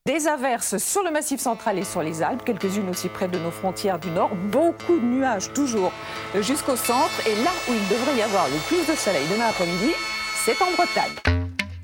Des averses sur le Massif central et sur les Alpes, quelques-unes aussi près de nos frontières du nord. Beaucoup de nuages toujours jusqu'au centre. Et là où il devrait y avoir le plus de soleil demain après-midi, c'est en Bretagne.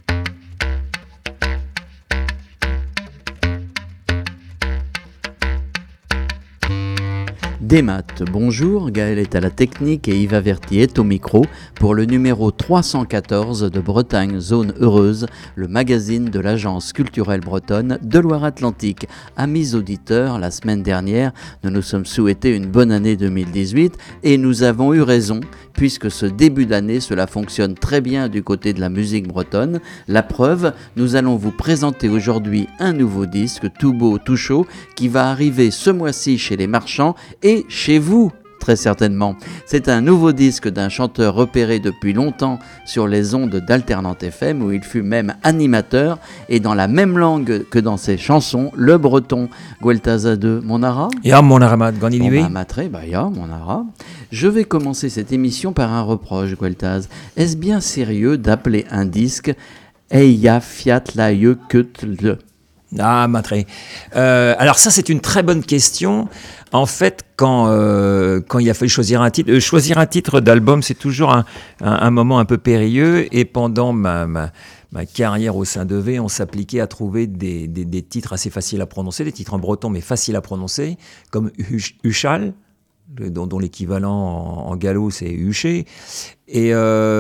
Des maths, bonjour, Gaël est à la technique et Yves Averti est au micro pour le numéro 314 de Bretagne Zone Heureuse, le magazine de l'agence culturelle bretonne de Loire-Atlantique. Amis auditeurs, la semaine dernière, nous nous sommes souhaités une bonne année 2018 et nous avons eu raison puisque ce début d'année, cela fonctionne très bien du côté de la musique bretonne. La preuve, nous allons vous présenter aujourd'hui un nouveau disque, tout beau, tout chaud, qui va arriver ce mois-ci chez les marchands et chez vous, très certainement. C'est un nouveau disque d'un chanteur repéré depuis longtemps sur les ondes d'Alternante FM, où il fut même animateur, et dans la même langue que dans ses chansons, le breton. Gueltazade Monara. Ja, Monara, Ganiliwe. Matre, ya, Monara. Je vais commencer cette émission par un reproche, Gueltaz. Est-ce bien sérieux d'appeler un disque Eia Fiat la Yeuketle? Ah, Matre. Alors ça, c'est une très bonne question. En fait, quand il a fallu choisir un titre d'album, c'est toujours un moment un peu périlleux. Et pendant ma carrière au sein de V, on s'appliquait à trouver des titres assez faciles à prononcer, des titres en breton mais faciles à prononcer, comme Huchal, dont l'équivalent en gallo c'est Huché. Et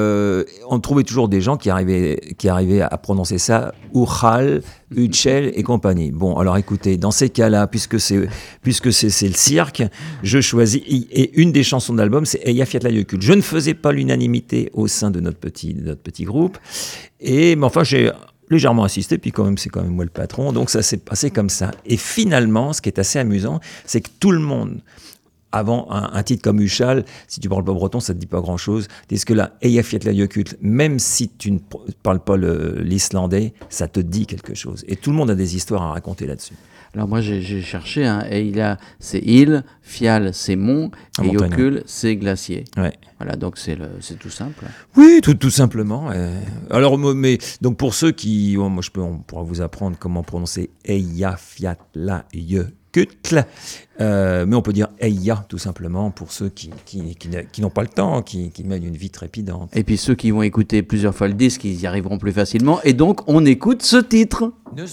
on trouvait toujours des gens qui arrivaient à prononcer ça, Uchal, Uchel et compagnie. Bon, alors écoutez, dans ces cas-là, puisque c'est le cirque, je choisis, et une des chansons de l'album, c'est Eia Fiat la Yeuketle. Je ne faisais pas l'unanimité au sein de notre petit groupe, mais enfin j'ai légèrement insisté, puis c'est quand même moi le patron, donc ça s'est passé comme ça. Et finalement, ce qui est assez amusant, c'est que tout le monde, avant un titre comme Huchal, si tu parles pas breton, ça te dit pas grand-chose. Est-ce que là, Eia Fiat la Yeuketle, même si tu ne parles pas l'islandais, ça te dit quelque chose. Et tout le monde a des histoires à raconter là-dessus. Alors moi j'ai cherché, Eia c'est île, Fial c'est mont, et Yeuketle c'est glacier. Ouais. Voilà, donc c'est tout simple. Oui, tout simplement. Alors, mais donc pour ceux qui, on pourra vous apprendre comment prononcer Eia Fiat la Yeuketle, mais on peut dire Eia tout simplement pour ceux qui n'ont pas le temps, qui mènent une vie trépidante. Et puis ceux qui vont écouter plusieurs fois le disque, ils y arriveront plus facilement. Et donc on écoute ce titre.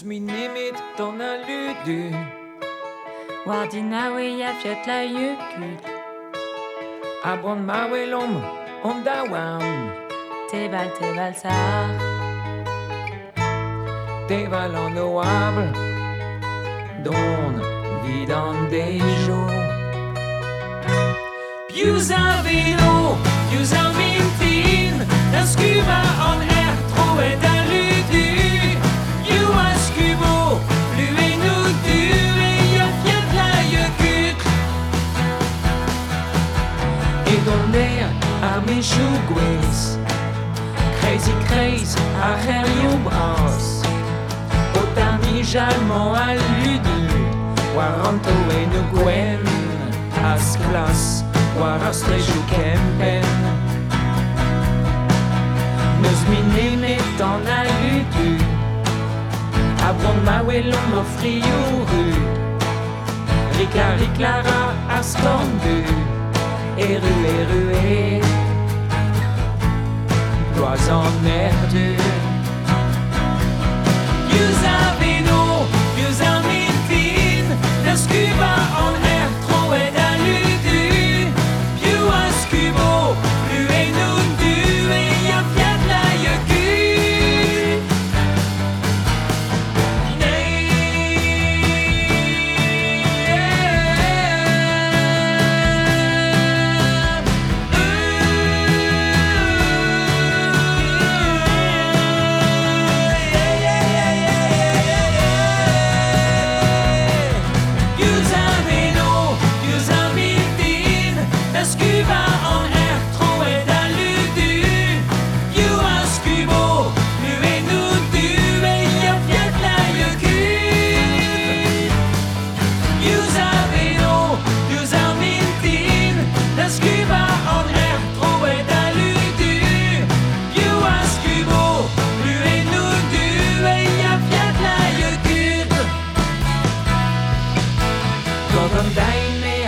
Abron mawelom ondawam Teval sar Teval en noable Don vidan des jours Pius a vélo, pius a mintin Un scuba en air trop et d'un ludu Pius a scubo, plus et nous du Et y'a fiat la Yeuketle Et donner à mes chougouis Crazy à Herriou Bras Otani jalmant à l'udu Waranto et nous gwen As-clas Warastreju kempen Neus minene dans la ludu Abron mawelon m'offriuru Riclara astondu Rué Dois en erdu Pius a vélo, pius a mintin D'un scuba en air trop et d'un ludu Pius a scubo, plus et nous du Et y'a fiat la Yeuketle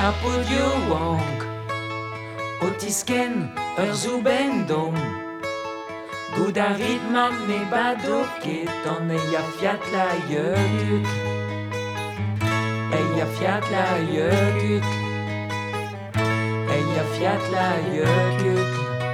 Apodiowank Otisken Erzubendom Gudarit Mamne Badoket On Eya Fiat La Jökut Eya Fiat La Jökut Eya Fiat La Jökut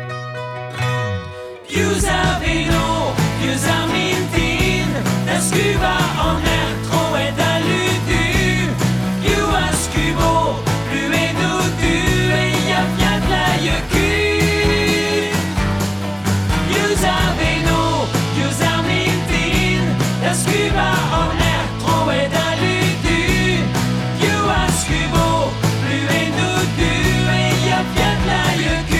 Pius Aveno, Pius Amintin Das Cuba en air trop et d'aludu Pius Ascubo, plus et nous du Eya Fiat La Jökut Pius Aveno, Pius Amintin Das Cuba en air trop et d'aludu Pius Ascubo, plus et nous du Eya Fiat La Jökut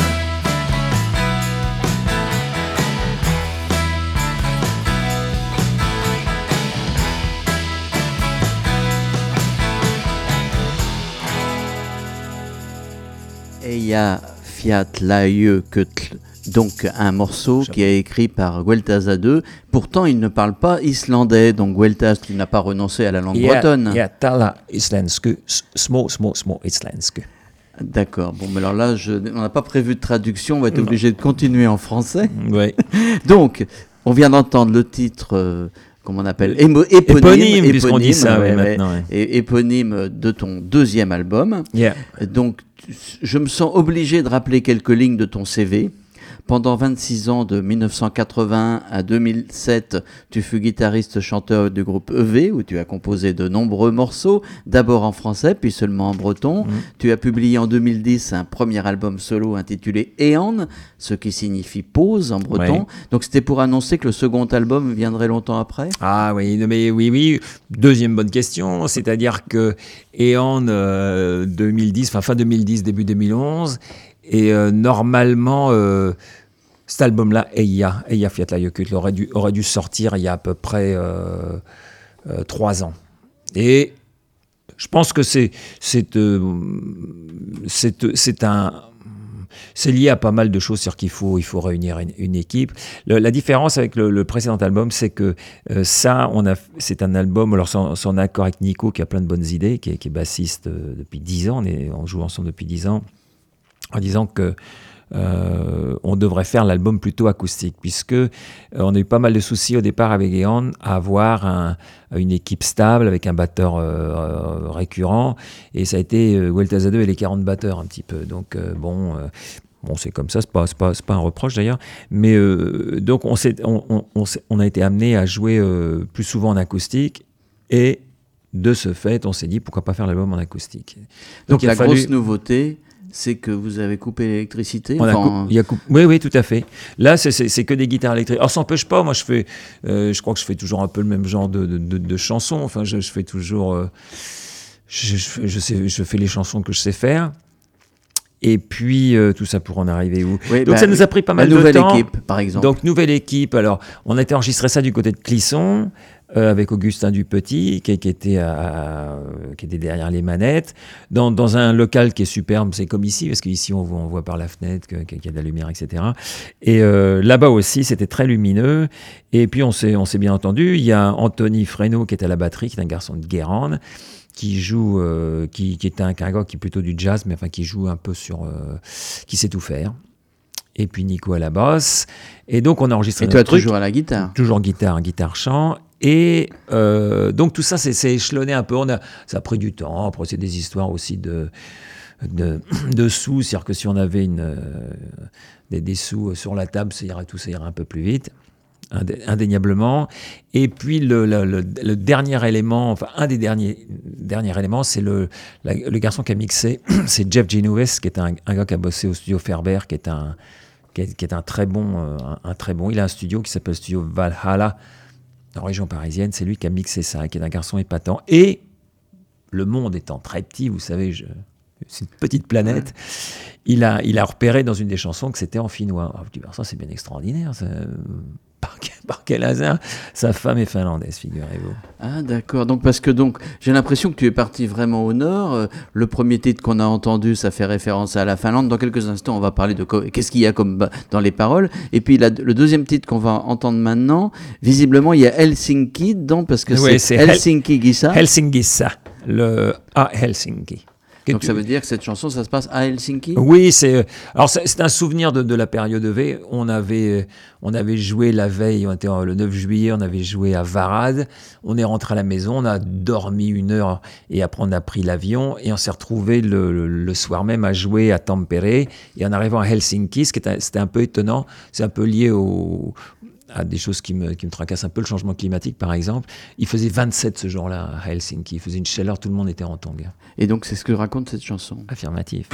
Eya Fiat La Jökull, donc un morceau qui est écrit par Gueltas A2. Pourtant, il ne parle pas islandais, donc Gueltas, tu n'as pas renoncé à la langue bretonne. Ja, tala islensku, små islensku. D'accord, bon, mais alors là, on n'a pas prévu de traduction, on va être obligé de continuer en français. Ouais. Donc, on vient d'entendre le titre, comment on appelle, Éponyme, puisqu'on dit ça maintenant. Ouais. Et éponyme de ton deuxième album. Yeah. Donc, je me sens obligé de rappeler quelques lignes de ton CV. Pendant 26 ans, de 1981 à 2007, tu fus guitariste-chanteur du groupe EV, où tu as composé de nombreux morceaux, d'abord en français, puis seulement en breton. Tu as publié en 2010 un premier album solo intitulé Éon, ce qui signifie pause en breton. Ouais. Donc c'était pour annoncer que le second album viendrait longtemps après. Ah oui, mais oui. Deuxième bonne question, c'est-à-dire que Éon 2010, fin 2010, début 2011, et normalement, cet album-là, Eya Fiat La Jökull, aurait dû sortir il y a à peu près 3 ans. Et je pense que c'est lié à pas mal de choses, c'est-à-dire qu'il faut réunir une équipe. La différence avec le précédent album, c'est que c'est un album, alors son accord avec Nico, qui a plein de bonnes idées, qui est bassiste depuis 10 ans, on joue ensemble depuis 10 ans, en disant que on devrait faire l'album plutôt acoustique, puisque on a eu pas mal de soucis au départ avec Éon à avoir une équipe stable avec un batteur récurrent, et ça a été Gueltas A2 et les 40 batteurs un petit peu. Donc bon, c'est comme ça, c'est pas un reproche d'ailleurs, mais donc on a été amené à jouer plus souvent en acoustique, et de ce fait, on s'est dit pourquoi pas faire l'album en acoustique. Donc la grosse nouveauté, c'est que vous avez coupé l'électricité. Oui, tout à fait. Là, c'est que des guitares électriques. Alors, ça n'empêche pas. Moi, je crois que je fais toujours un peu le même genre de chansons. Enfin, je fais toujours. Je fais les chansons que je sais faire. Et puis, tout ça pour en arriver où ? Oui, donc, ça nous a pris pas mal de temps. La nouvelle équipe, par exemple. Donc, nouvelle équipe. Alors, on a été enregistré ça du côté de Clisson, avec Augustin Dupetit, qui était derrière les manettes, dans un local qui est superbe, c'est comme ici, parce qu'ici, on voit par la fenêtre qu'il y a de la lumière, etc. Et là-bas aussi, c'était très lumineux. Et puis, on s'est bien entendu. Il y a Anthony Fresneau, qui est à la batterie, qui est un garçon de Guérande, qui joue, qui est un gars qui est plutôt du jazz, mais enfin qui joue un peu qui sait tout faire. Et puis Nico à la basse. Et donc on a enregistré notre truc. Et toi toujours à la guitare. Toujours guitare-chant. Et donc tout ça, c'est échelonné un peu. Ça a pris du temps. Après, c'est des histoires aussi de sous. C'est-à-dire que si on avait des sous sur la table, ça irait un peu plus vite. Indéniablement. Et puis le dernier élément, enfin un des derniers éléments, c'est le garçon qui a mixé, c'est Jeff Genovese, qui est un gars qui a bossé au studio Ferber, qui est un très bon, il a un studio qui s'appelle Studio Valhalla, en région parisienne. C'est lui qui a mixé ça, qui est un garçon épatant. Et le monde étant très petit, vous savez, c'est une petite planète, il a repéré dans une des chansons que c'était en finnois. Alors, je dis, ça c'est bien extraordinaire, ça. Par quel hasard, sa femme est finlandaise, figurez-vous. Ah d'accord, donc j'ai l'impression que tu es parti vraiment au nord. Le premier titre qu'on a entendu, ça fait référence à la Finlande. Dans quelques instants, on va parler de qu'est-ce qu'il y a comme dans les paroles. Et puis le deuxième titre qu'on va entendre maintenant, visiblement il y a Helsinki dedans, parce que c'est Helsinki Gissa. Helsingissa, le A Helsinki. Donc ça veut dire que cette chanson, ça se passe à Helsinki? Oui, c'est un souvenir de la période V. On avait joué la veille, on était le 9 juillet, on avait joué à Varade. On est rentré à la maison, on a dormi 1 heure et après on a pris l'avion et on s'est retrouvé le soir même à jouer à Tampere. Et en arrivant à Helsinki, c'était un peu étonnant, c'est un peu lié à des choses qui me tracassent un peu, le changement climatique par exemple. Il faisait 27 ce jour-là à Helsinki, il faisait une chaleur, tout le monde était en tongs. Et donc c'est ce que raconte cette chanson. Affirmatif.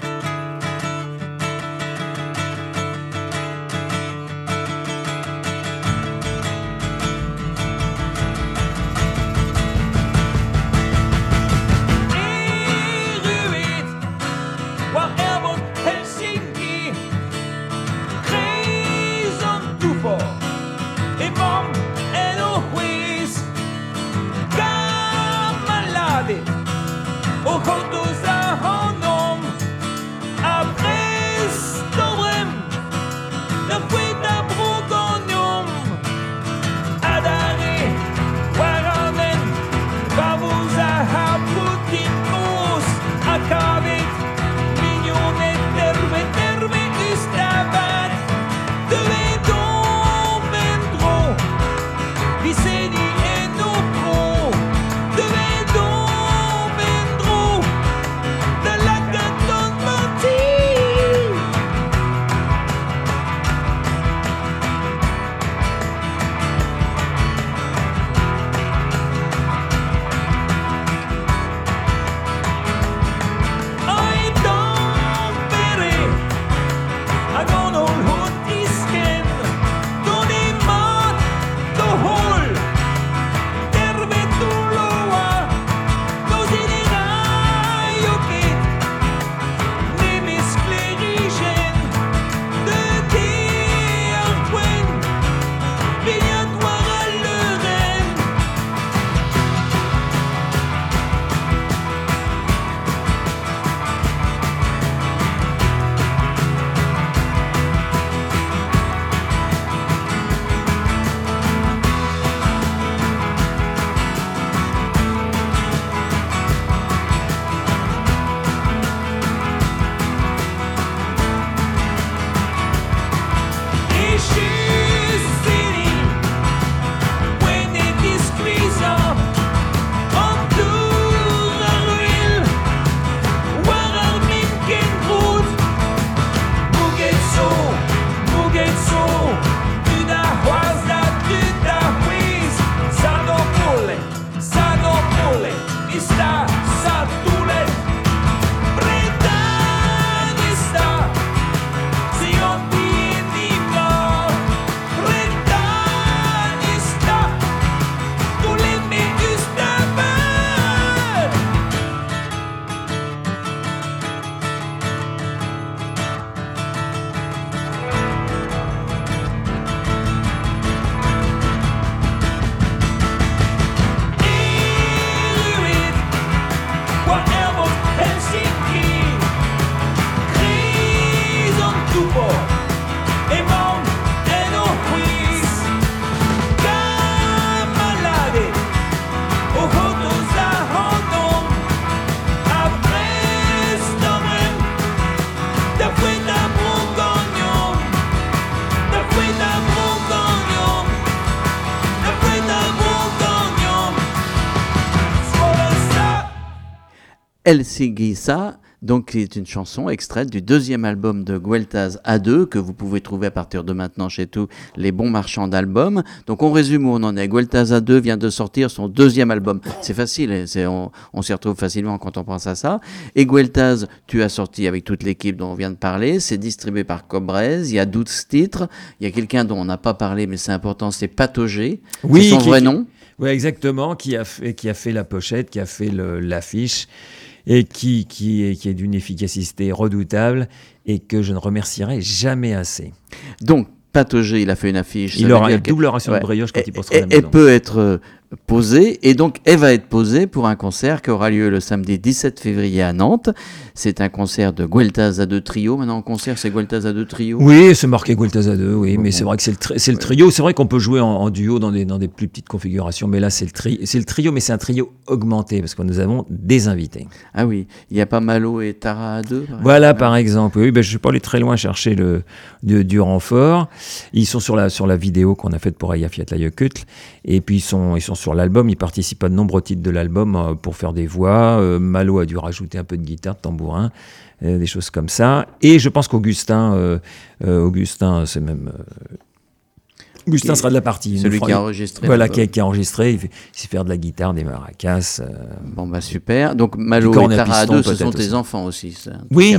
Helsinki-sa, donc qui est une chanson extraite du 2e album de Gueltas A2 que vous pouvez trouver à partir de maintenant chez tous les bons marchands d'albums. Donc on résume où on en est. Gueltas A2 vient de sortir son 2e album. C'est facile, on s'y retrouve facilement quand on pense à ça. Et Gueltas, tu as sorti avec toute l'équipe dont on vient de parler. C'est distribué par Cobrez. Il y a 12 titres. Il y a quelqu'un dont on n'a pas parlé, mais c'est important, c'est Patogé. Oui, c'est son vrai nom. Oui, exactement, qui a fait la pochette, qui a fait l'affiche et qui est d'une efficacité redoutable et que je ne remercierai jamais assez. Donc, Patogé, il a fait une affiche. Il aura une double ration de brioche quand il postera à la maison. Et peut être posée, et donc elle va être posée pour un concert qui aura lieu le samedi 17 février à Nantes. C'est un concert de Gueltas à deux trio. Maintenant en concert, c'est Gueltas à deux trio. Oui, c'est marqué Gueltas à deux, oui, mais c'est vrai que c'est le trio. C'est vrai qu'on peut jouer en duo dans des plus petites configurations, mais là c'est le trio, mais c'est un trio augmenté parce que nous avons des invités. Ah oui, il n'y a pas Malo et Tara à deux. Voilà, par exemple. Oui, ben, je ne suis pas allé très loin chercher du renfort. Ils sont sur la vidéo qu'on a faite pour Eyjafjall Jökull. Et puis, ils sont sur l'album. Ils participent à de nombreux titres de l'album pour faire des voix. Malo a dû rajouter un peu de guitare, de tambourin, des choses comme ça. Et je pense qu'Augustin, c'est même... Augustin sera de la partie. Celui qui a enregistré. Voilà, qui a enregistré. Il sait faire de la guitare, des maracas. Bon, bah super. Donc, Malo et Tara à deux, ce sont tes enfants aussi. Ça. Oui.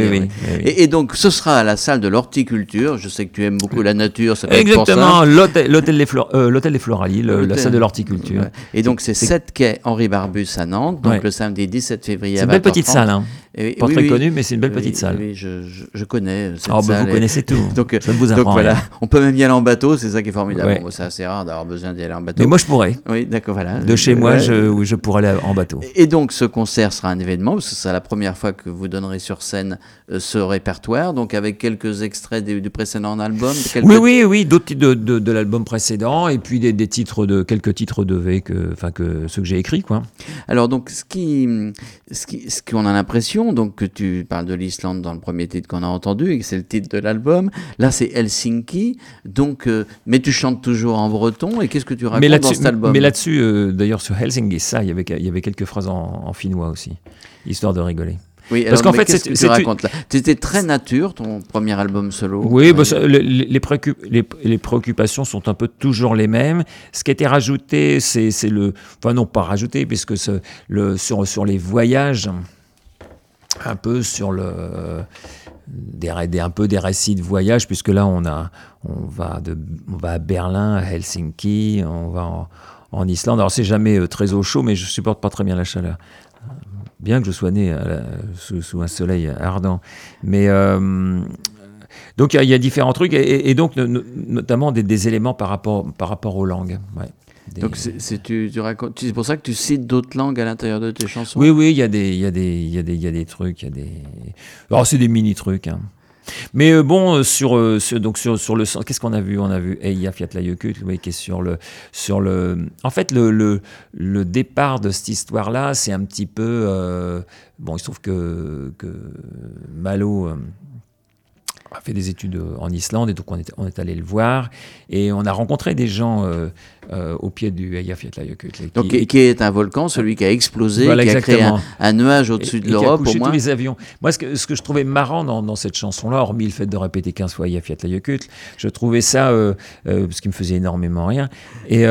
Et donc, ce sera à la salle de l'horticulture. Je sais que tu aimes beaucoup la nature. Ça Exactement, l'hôtel des Floralies, la salle de l'horticulture. Ouais. Et donc, c'est 7 quai Henri Barbus à Nantes. Donc, le samedi 17 février à 20h30. C'est une belle petite salle, hein. Pas très connue, mais c'est une belle petite salle. Oui, je connais cette salle. Vous connaissez tout. Donc, ça ne vous apprend voilà. rien. On peut même y aller en bateau, c'est ça qui est formidable. Ouais. Bon, c'est assez rare d'avoir besoin d'y aller en bateau. Mais moi, je pourrais. Oui, d'accord, voilà. De chez moi, je pourrais aller en bateau. Et donc, ce concert sera un événement, parce que c'est la première fois que vous donnerez sur scène ce répertoire, donc avec quelques extraits du précédent album. Oui, d'autres titres de l'album précédent, et puis quelques titres de V, ceux que j'ai écrits, quoi. Alors, donc, ce qu'on a l'impression, donc, que tu parles de l'Islande dans le premier titre qu'on a entendu, et que c'est le titre de l'album, là, c'est Helsinki, donc, mais tu chantes toujours en breton, et qu'est-ce que tu racontes dans cet album? Mais là-dessus, d'ailleurs, sur Helsinki, il y avait quelques phrases en finnois aussi, histoire de rigoler. Oui, parce qu'en fait, qu'est-ce que tu racontes là? Tu étais très nature, ton premier album solo. Oui, les préoccupations sont un peu toujours les mêmes. Ce qui a été rajouté, c'est le... Enfin non, pas rajouté, puisque sur les voyages, un peu sur un peu des récits de voyage, puisque là, on va à Berlin, à Helsinki, on va en Islande. Alors, c'est jamais très au chaud, mais je supporte pas très bien la chaleur. Bien que je sois né sous un soleil ardent. Mais donc il y a différents trucs et donc notamment des éléments par rapport aux langues. Ouais. Donc tu racontes, c'est pour ça que tu cites d'autres langues à l'intérieur de tes chansons. Oui, il y a des trucs, alors c'est des mini trucs. Hein. Mais bon, sur le sens, qu'est-ce qu'on a vu? On a vu Eyjafjall Jökull, qui est sur le. En fait, le départ de cette histoire-là, c'est un petit peu. Bon, il se trouve que Malo a fait des études en Islande, et donc on est allé le voir, et on a rencontré des gens au pied du Eyjafjall Jökull. Donc, qui est un volcan, celui qui a explosé, voilà, qui a créé exactement. un nuage au-dessus de l'Europe, au moins. Qui a couché tous les avions. Moi, ce que je trouvais marrant dans cette chanson-là, hormis le fait de répéter 15 fois Eyjafjall Jökull, je trouvais ça, ce qui me faisait énormément rire, et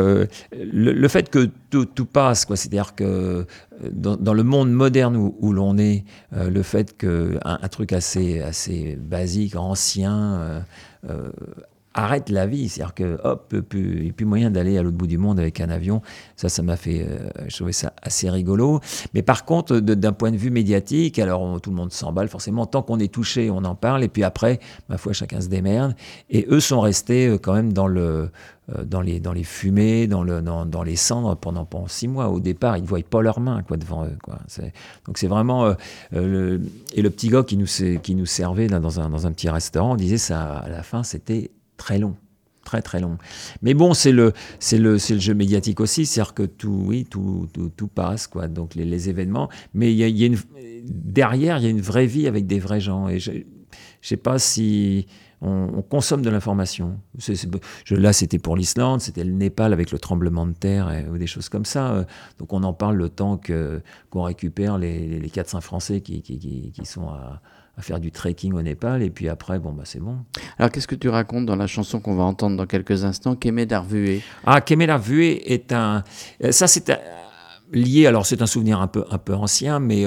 le fait que tout passe, quoi. C'est-à-dire que dans le monde moderne où l'on est, le fait qu'un truc assez basique, ancien, arrête la vie, c'est-à-dire que hop, il n'y a plus moyen d'aller à l'autre bout du monde avec un avion. Ça m'a fait, je trouvais ça assez rigolo. Mais par contre, d'un point de vue médiatique, alors tout le monde s'emballe forcément. Tant qu'on est touché, on en parle. Et puis après, ma foi, chacun se démerde. Et eux sont restés quand même dans les fumées, dans les cendres pendant 6 mois. Au départ, ils ne voyaient pas leurs mains devant eux. Donc c'est vraiment... et le petit gars qui nous servait là, dans un petit restaurant, on disait ça à la fin, c'était très long. Très très long. Mais bon, c'est le jeu médiatique aussi, c'est-à-dire que tout passe, quoi. Donc les événements. Mais derrière, il y a une vraie vie avec des vrais gens. Et je ne sais pas si... On consomme de l'information. Là, c'était pour l'Islande, c'était le Népal avec le tremblement de terre ou des choses comme ça. Donc, on en parle le temps qu'on récupère les 4-5 Français qui sont à faire du trekking au Népal. Et puis après, c'est bon. Alors, qu'est-ce que tu racontes dans la chanson qu'on va entendre dans quelques instants, Kemedarvué? Ah, Kemedarvué est un... Ça, c'est lié... Alors, c'est un souvenir un peu ancien, mais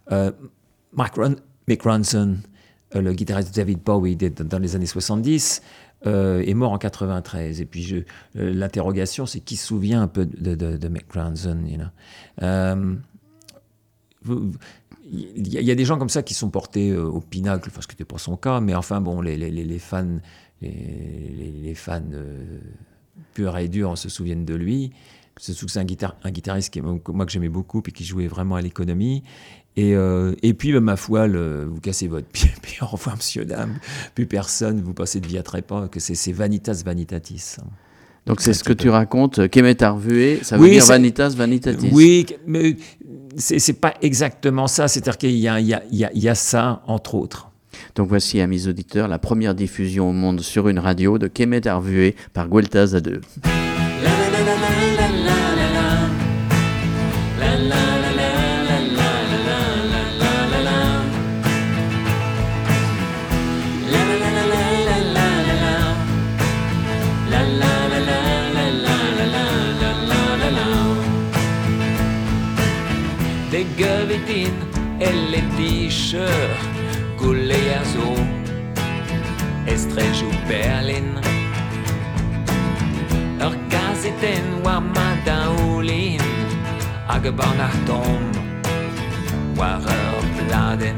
Mick Ronson, le guitariste de David Bowie dans les années 70, est mort en 93. Et puis l'interrogation, c'est qui se souvient un peu de Mick Ronson, you know? Il y a des gens comme ça qui sont portés au pinacle, ce qui n'était pas son cas, mais enfin bon, les fans purs et durs se souviennent de lui. C'est un guitariste que j'aimais beaucoup et qui jouait vraiment à l'économie. Et puis, ma foi, vous cassez votre pied, puis au revoir, monsieur, dame, plus personne, vous passez de vie à trépas, que c'est vanitas vanitatis. Donc c'est ce que tu racontes, Kemetar Vue, ça veut dire vanitas vanitatis. Oui, mais c'est pas exactement ça, c'est-à-dire qu'il y a ça, entre autres. Donc voici, amis auditeurs, la première diffusion au monde sur une radio de Kemetar Vue par Gueltas A2. De Gövitin eller t-shirt Gulleazo Estreju Berlin Orgasiten Wamadaulin Agebarnachtom Warrerbladen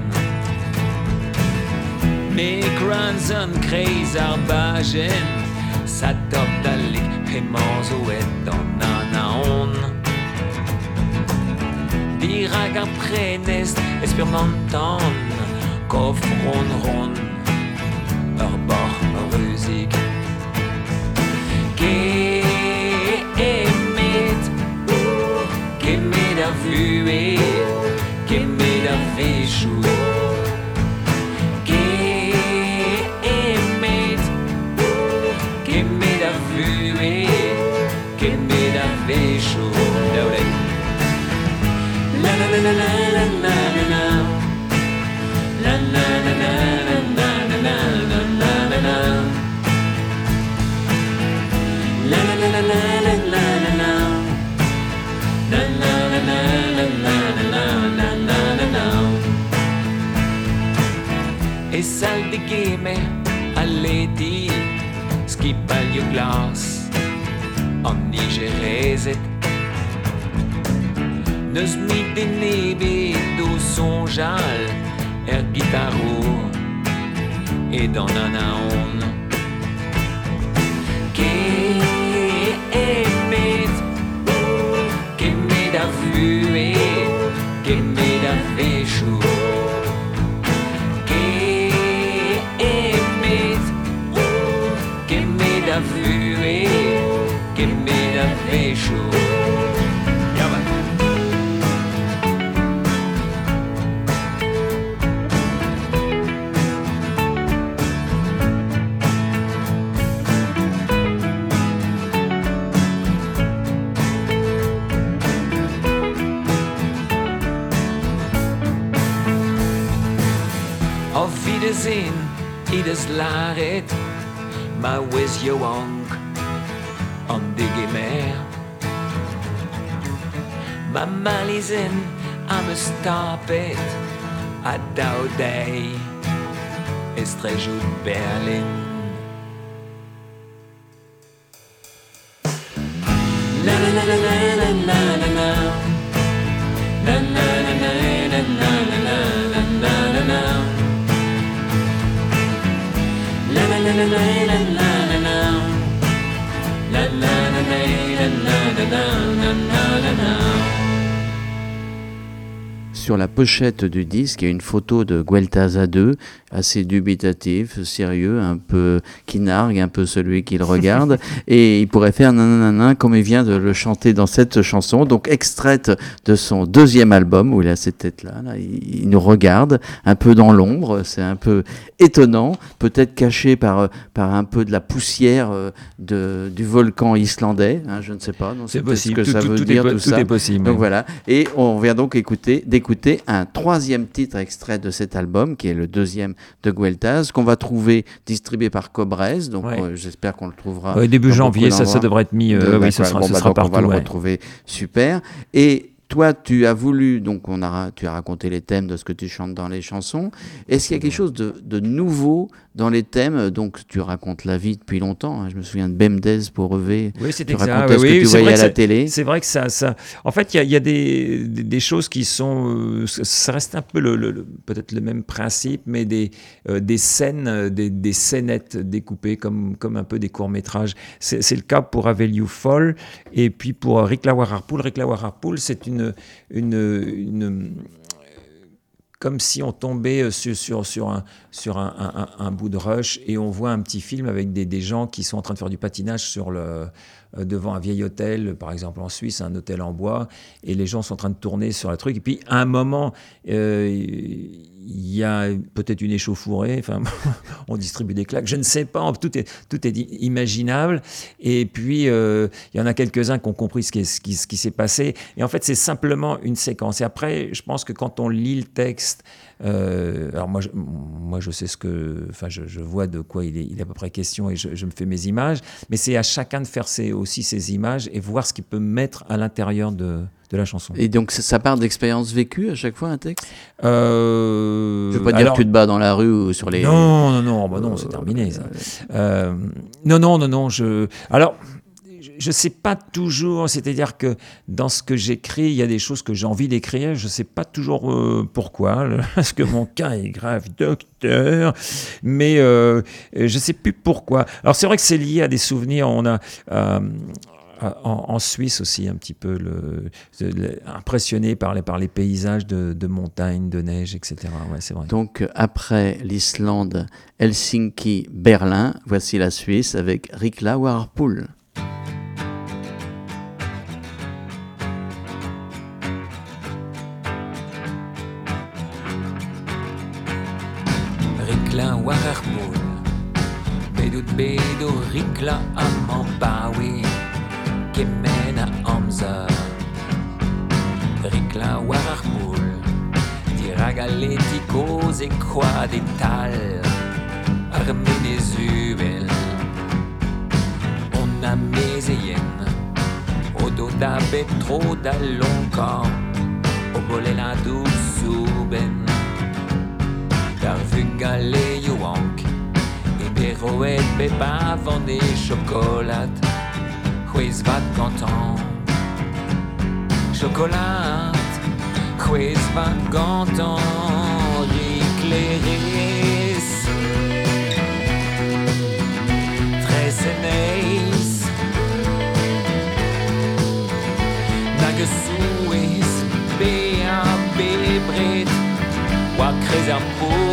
Mikransen Kreisarbagen Satopdalik Hemozoet Donanaon Diragar prenest Espermanton Kofron ron Erbach Rüsig Gemet Gemet a vue Gemet a véchou Gemet Gemet a vue Gemet a véchou La la la la la la la la La la la la la la la la la la la La la la la la la la la La la la la la la la la la la E saldi geme alleti Skipaglio glas On nigerezet Neus mi denebe do sonjal guitaro et dans nanaon que m'aide à vue que m'aide à féchou que m'aide à vue que m'aide à féchou. Auf Wiedersehen, ides laret, ma wes joank, an de gemer. Ma malisen am stapet, a daudei, estreju Berlin. La la la la la la la la la. La la la la la la la la la la la. La la la la la la la la la. La la la la la la la la la. Sur la pochette du disque, il y a une photo de Gueltas A2, assez dubitatif, sérieux, un peu qui nargue, un peu celui qui le regarde, et il pourrait faire nanana comme il vient de le chanter dans cette chanson, donc extraite de son deuxième album, où il a cette tête-là, là, il nous regarde, un peu dans l'ombre, c'est un peu étonnant, peut-être caché par un peu de la poussière du volcan islandais, hein, je ne sais pas, non, c'est possible, ce que ça veut dire, tout ça. Est possible. Donc voilà, et on vient donc d'écouter un troisième titre extrait de cet album, qui est le deuxième de Gueltas, qu'on va trouver distribué par Cobrez, donc j'espère qu'on le trouvera. Début janvier, ça devrait être mis, oui, ce sera partout. On va le retrouver, super. Et toi, tu as voulu, donc tu as raconté les thèmes de ce que tu chantes dans les chansons. Est-ce qu'il y a quelque chose de nouveau dans les thèmes, donc tu racontes la vie depuis longtemps. Hein. Je me souviens de Bemdez pour Revée. Oui, c'est tu exact. racontais ce que tu voyais à la télé. C'est vrai que ça. En fait, il y a des choses qui sont. Ça reste un peu peut-être le même principe, mais des scènes, des scénettes découpées comme un peu des courts-métrages. C'est le cas pour Have You Fall et puis pour Rick Lawararpool. Rick Lawararpool, c'est une comme si on tombait sur un bout de rush et on voit un petit film avec des gens qui sont en train de faire du patinage devant un vieil hôtel, par exemple en Suisse, un hôtel en bois, et les gens sont en train de tourner sur le truc. Et puis, à un moment, il y a peut-être une échauffourée, enfin, on distribue des claques, je ne sais pas, tout est imaginable. Et puis, il y en a quelques-uns qui ont compris ce qui s'est passé. Et en fait, c'est simplement une séquence. Et après, je pense que quand on lit le texte, alors moi je sais je vois de quoi il est à peu près question et je me fais mes images, mais c'est à chacun de faire aussi ses images et voir ce qu'il peut mettre à l'intérieur de la chanson. Et donc ça part d'expériences vécues à chaque fois, un texte Je veux pas dire que tu te bats dans la rue ou sur les... Non, c'est terminé ça. Non, alors... Je ne sais pas toujours, c'est-à-dire que dans ce que j'écris, il y a des choses que j'ai envie d'écrire, je ne sais pas toujours pourquoi, parce que mon cas est grave, docteur, mais je ne sais plus pourquoi. Alors c'est vrai que c'est lié à des souvenirs, on a... en Suisse aussi un petit peu impressionné par les paysages de montagne, de neige, etc. Ouais, c'est vrai. Donc après l'Islande, Helsinki, Berlin, voici la Suisse avec Rick Lawararpool. Rikla Wararpool, Bedut Bedu Rikla Amambawi, Kemena Amza. Rikla Wararpool, Diragaletiko Zekwa Dental, Armene Zubel, On a Mezeyen, Ododa Betro Dalonkan, Obolela Dousuben. Darvugale Yuank, Eberoet Beba Vendée Chocolat, Huizvat Gantan, Chocolat, Huizvat Gantan, Ricléris, Treseneis, Nagesuis, Bea Bebret, Wakreserpool.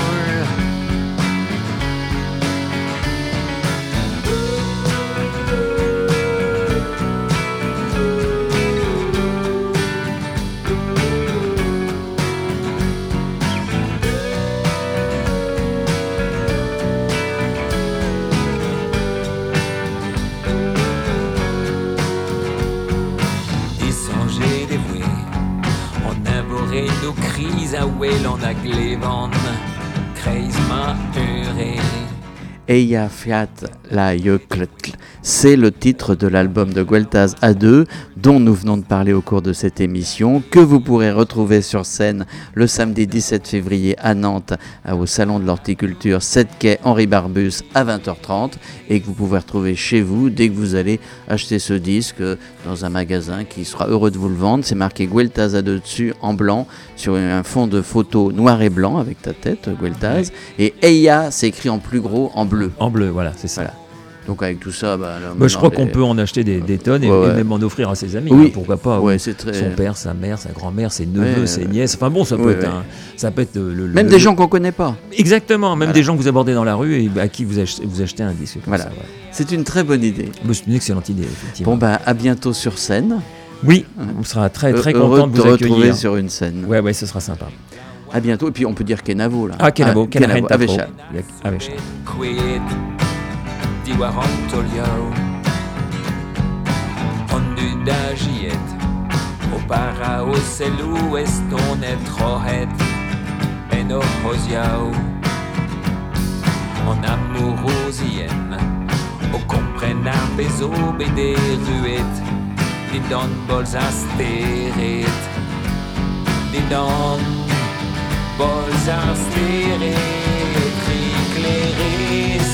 Nos crises à Welland à Glevan, Kreisma Ure. Eia Fiat la Jökletl, c'est le titre de l'album de Gueltas A2 dont nous venons de parler au cours de cette émission, que vous pourrez retrouver sur scène le samedi 17 février à Nantes au Salon de l'Horticulture 7 quai Henri Barbus à 20h30 et que vous pouvez retrouver chez vous dès que vous allez acheter ce disque dans un magasin qui sera heureux de vous le vendre. C'est marqué Gueltas A2 dessus en blanc sur un fond de photo noir et blanc avec ta tête Gueltas, et Eia c'est écrit en plus gros en bleu. En bleu, voilà, c'est ça. Voilà. Donc avec tout ça, je crois qu'on peut en acheter des tonnes et même en offrir à ses amis. Oui. Hein, pourquoi pas. Ouais, c'est très... Son père, sa mère, sa grand-mère, ses neveux, ses nièces. Enfin bon, ça peut être même des gens qu'on connaît pas. Exactement, même des gens que vous abordez dans la rue et à qui vous achetez un disque. Voilà. Ça, c'est une très bonne idée. C'est une excellente idée, effectivement. Bon, à bientôt sur scène. Oui, on sera très très content de vous accueillir. Retrouver sur une scène. Ouais, ce sera sympa. À bientôt. Et puis on peut dire Kenavo là. Ah, Kenavo, Avesha. Diwarantolio, Ondudagiet, Opara Oselu Estonet Rohet, Enohosiao, En amourosien, O comprena Bezo Bede Ruet, Didon Bolzasteret, Didon Bolzasteret, éclairés,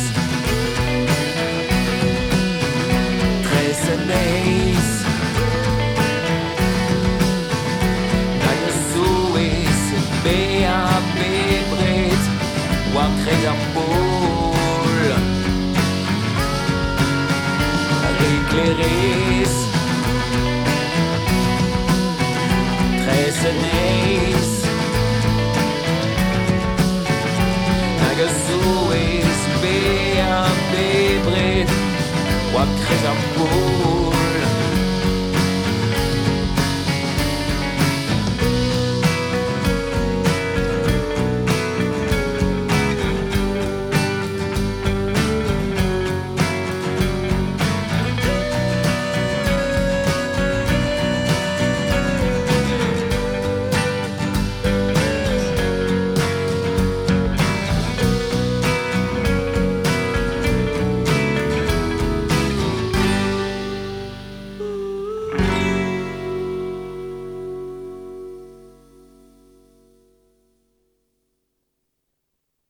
très neis, nage soues, B.A.B. bret, war kreder pol, éclairés, très neis, nage soues, B.A.B. bret, war kreder pol.